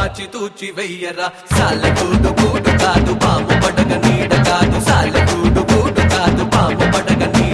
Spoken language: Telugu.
ఆచి తూచి వెయ్యరా సాలె గూడు గూడు కాదు పాము పడగ నీడ కాదు సాలె గూడు గూడు కాదు పాము పడగ నీడ